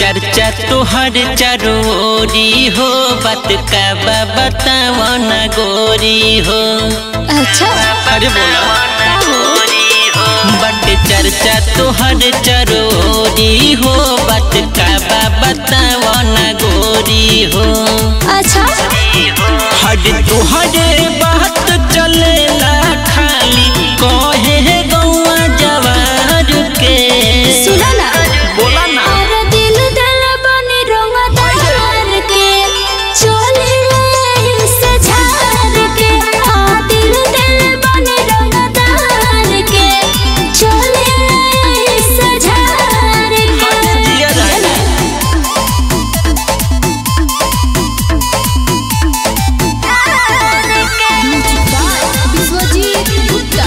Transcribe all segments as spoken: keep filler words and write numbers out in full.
चर्चा तोहर चरोरी हो, बात का बतावा न गोरी हो। अच्छा अरे बोला बट चर्चा तोहर चरोरी हो, बात का बतावा न गोरी हो। अच्छा हर तोहरे बात चलेला खाली कहे गौआ जवार के। सुना ना बोला ना और दिल दिल बनी रंगदार के चोली ले से झार के। आ दिल दिल बनी रंगदार के चोली ले से झार के। दिया जाए विश्वजीत गुप्ता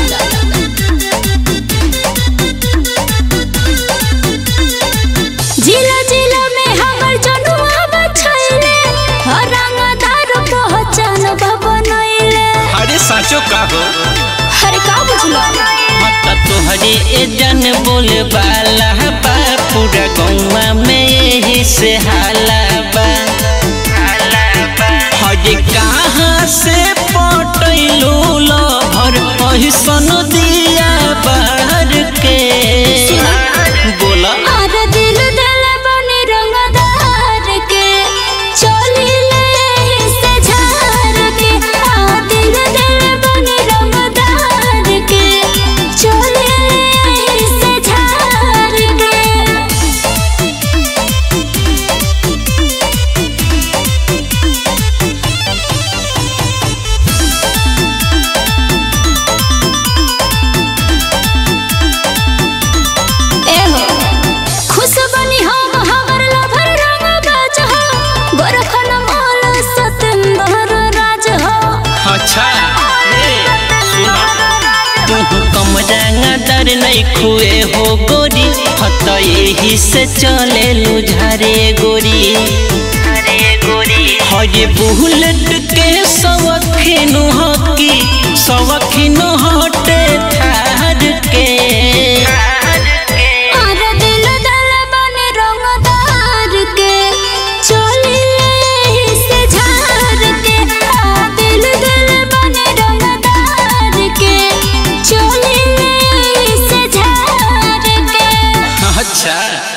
जिला जिला में हमर जनुआ बछैले हर रंगदार पहचान बनैले। अरे साचो का हो अरे का बुझलो मत तोहरे ए जन बोल बाला बा, पूरा गौवा में यही से हाला बा। हजे कहाँ से पटैलू लभर अहिसन दिया बाहर के। बोला और दिल दिल बनी रंगदार के चोली ले से झार के। आ दिल दिल बनी रंगदार के चोली ले से झार के। एहो खुश बनी हम हमर लभर रंग बाज हो, गोरखन मोल सतेंद्र राज हो। अच्छा तू कम रंगदार नहीं खुए हो गोरी, हत यही से चले लुझारे गोरी। हरे बुलेट के सवखिन हकी सवखिन हटे थार के। और दिल दिल बनी रंगदार के चोली ले से झार के। आ दिल दिल बनी रंगदार के चोली ले से झार के। अच्छा